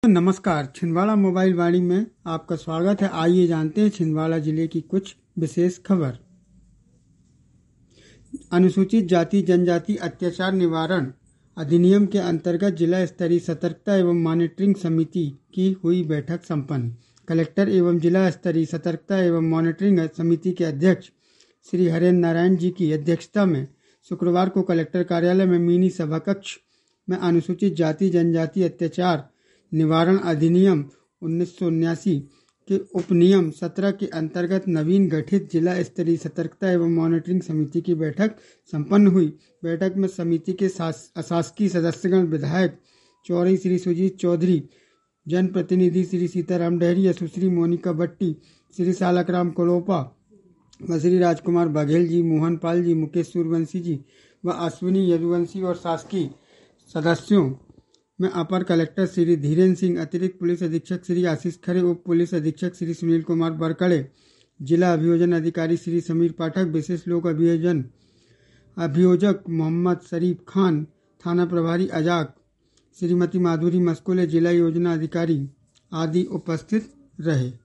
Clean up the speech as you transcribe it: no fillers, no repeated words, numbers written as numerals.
नमस्कार, छिंदवाड़ा मोबाइल वाणी में आपका स्वागत है। आइए जानते हैं छिंदवाड़ा जिले की कुछ विशेष खबर। अनुसूचित जाति जनजाति अत्याचार निवारण अधिनियम के अंतर्गत जिला स्तरीय सतर्कता एवं मॉनिटरिंग समिति की हुई बैठक संपन्न। कलेक्टर एवं जिला स्तरीय सतर्कता एवं मॉनिटरिंग समिति के अध्यक्ष श्री हरेंद्र नारायण जी की अध्यक्षता में शुक्रवार को कलेक्टर कार्यालय में मिनी सभा कक्ष में अनुसूचित जाति जनजाति अत्याचार निवारण अधिनियम 1979 के उपनियम 17 के अंतर्गत नवीन गठित जिला स्तरीय सतर्कता एवं मॉनिटरिंग समिति की बैठक संपन्न हुई। बैठक में समिति के अशासकीय सदस्यगण विधायक चौधरी श्री सुजीत चौधरी, जनप्रतिनिधि श्री सीताराम डहरिया, सुश्री मोनिका भट्टी, श्री सालकराम कोलोपा व श्री राजकुमार बघेल जी, मोहन पाल जी, मुकेश सूर्यवंशी जी व अश्विनी यदुवंशी और शासकीय सदस्यों में अपर कलेक्टर श्री धीरेन्द्र सिंह, अतिरिक्त पुलिस अधीक्षक श्री आशीष खरे, उप पुलिस अधीक्षक श्री सुनील कुमार बरकड़े, जिला अभियोजन अधिकारी श्री समीर पाठक, विशेष लोक अभियोजक मोहम्मद शरीफ खान, थाना प्रभारी अजाक श्रीमती माधुरी मस्कुले, जिला योजना अधिकारी आदि उपस्थित रहे।